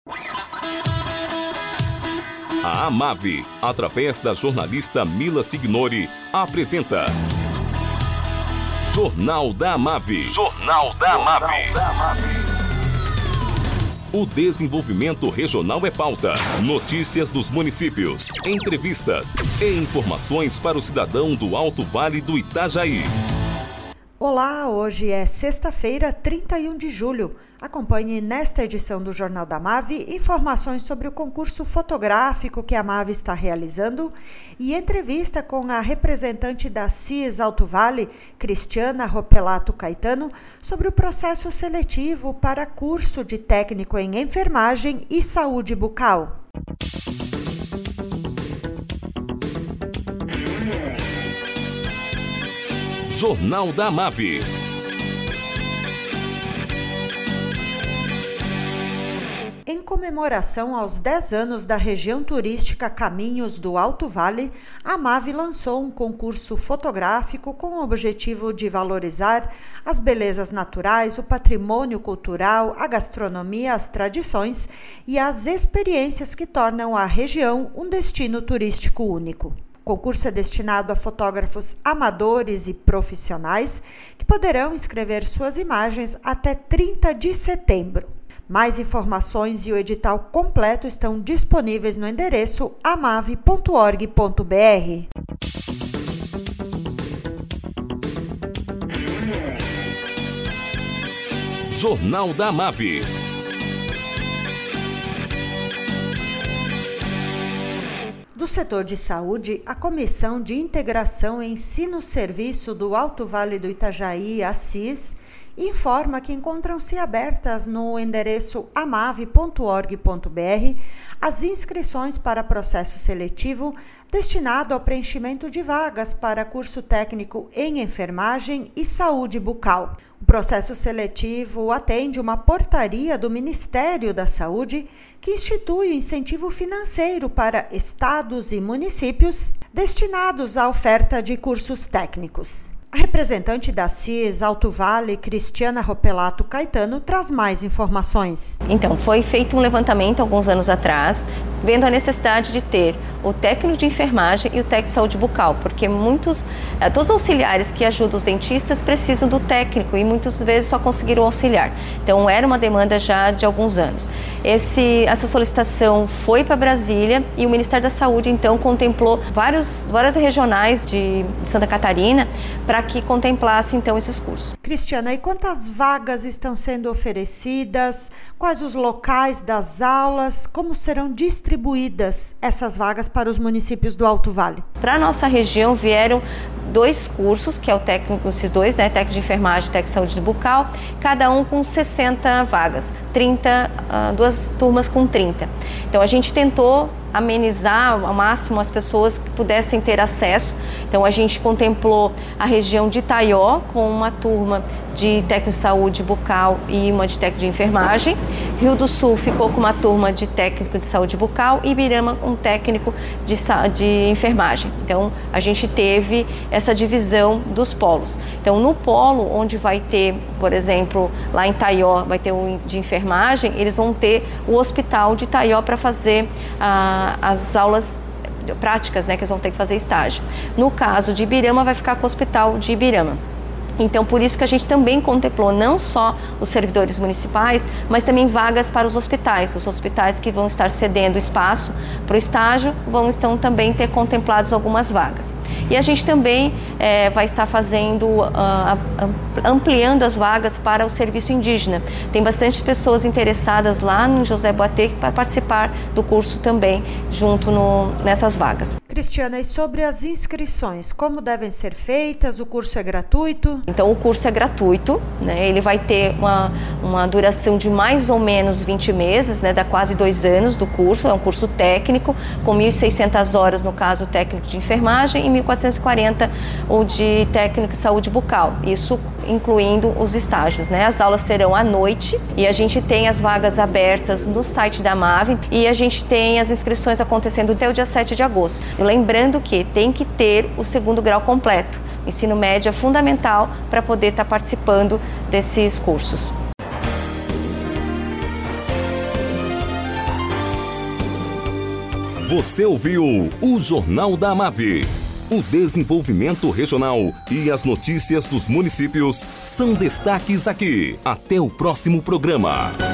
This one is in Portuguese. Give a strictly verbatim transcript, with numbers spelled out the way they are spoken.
A Amave, através da jornalista Mila Signori, apresenta Jornal da Amave. Jornal da Amave. O desenvolvimento regional é pauta. Notícias dos municípios, entrevistas e informações para o cidadão do Alto Vale do Itajaí. Olá, hoje é sexta-feira, trinta e um de julho. Acompanhe nesta edição do Jornal da Amave informações sobre o concurso fotográfico que a Amave está realizando e entrevista com a representante da C I S Alto Vale, Cristiana Ropelato Caetano, sobre o processo seletivo para curso de técnico em enfermagem e saúde bucal. Jornal da Amave. Em comemoração aos dez anos da região turística Caminhos do Alto Vale, a Amave lançou um concurso fotográfico com o objetivo de valorizar as belezas naturais, o patrimônio cultural, a gastronomia, as tradições e as experiências que tornam a região um destino turístico único. O concurso é destinado a fotógrafos amadores e profissionais que poderão inscrever suas imagens até trinta de setembro. Mais informações e o edital completo estão disponíveis no endereço amave ponto org ponto br. Jornal da Amave. Do setor de saúde, a Comissão de Integração Ensino-Serviço do Alto Vale do Itajaí, a C I S, informa que encontram-se abertas no endereço amave ponto org ponto br as inscrições para processo seletivo destinado ao preenchimento de vagas para curso técnico em enfermagem e saúde bucal. O processo seletivo atende uma portaria do Ministério da Saúde que institui o incentivo financeiro para estados e municípios destinados à oferta de cursos técnicos. A representante da C I S Alto Vale, Cristiana Ropelato Caetano, traz mais informações. Então, foi feito um levantamento alguns anos atrás, vendo a necessidade de ter o técnico de enfermagem e o técnico de saúde bucal, porque muitos, todos os auxiliares que ajudam os dentistas precisam do técnico e muitas vezes só conseguiram o auxiliar. Então, era uma demanda já de alguns anos. Esse, essa solicitação foi para Brasília e o Ministério da Saúde, então, contemplou vários, várias regionais de, de Santa Catarina para que contemplasse, então, esses cursos. Cristiana, e quantas vagas estão sendo oferecidas? Quais os locais das aulas? Como serão distribuídas essas vagas para os municípios do Alto Vale? Para a nossa região vieram dois cursos, que é o técnico, esses dois, né, técnico de enfermagem e técnico de saúde bucal, cada um com sessenta vagas, trinta, uh, duas turmas com trinta. Então a gente tentou amenizar ao máximo as pessoas que pudessem ter acesso. Então a gente contemplou a região de Itaió com uma turma de técnico de saúde bucal e uma de técnico de enfermagem. Rio do Sul ficou com uma turma de técnico de saúde bucal e Ibirama um técnico de, de enfermagem. Então a gente teve essa divisão dos polos. Então no polo onde vai ter, por exemplo, lá em Itaió vai ter o de enfermagem, eles vão ter o hospital de Itaió para fazer a as aulas práticas, né, que eles vão ter que fazer estágio. No caso de Ibirama, vai ficar com o hospital de Ibirama. Então, por isso que a gente também contemplou não só os servidores municipais, mas também vagas para os hospitais. Os hospitais que vão estar cedendo espaço para o estágio vão então também ter contemplados algumas vagas. E a gente também é, vai estar fazendo, uh, ampliando as vagas para o serviço indígena. Tem bastante pessoas interessadas lá no José Boatê para participar do curso também, junto no, nessas vagas. Cristiana, e sobre as inscrições, como devem ser feitas? O curso é gratuito? Então o curso é gratuito, né? Ele vai ter uma, uma duração de mais ou menos vinte meses, né? Dá quase dois anos do curso, é um curso técnico, com mil e seiscentas horas no caso técnico de enfermagem e mil quatrocentos e quarenta o de técnico de saúde bucal, isso incluindo os estágios, né? As aulas serão à noite e a gente tem as vagas abertas no site da Amave e a gente tem as inscrições acontecendo até o dia sete de agosto. Lembrando que tem que ter o segundo grau completo. O ensino médio é fundamental para poder estar participando desses cursos. Você ouviu o Jornal da Amave. O desenvolvimento regional e as notícias dos municípios são destaques aqui. Até o próximo programa.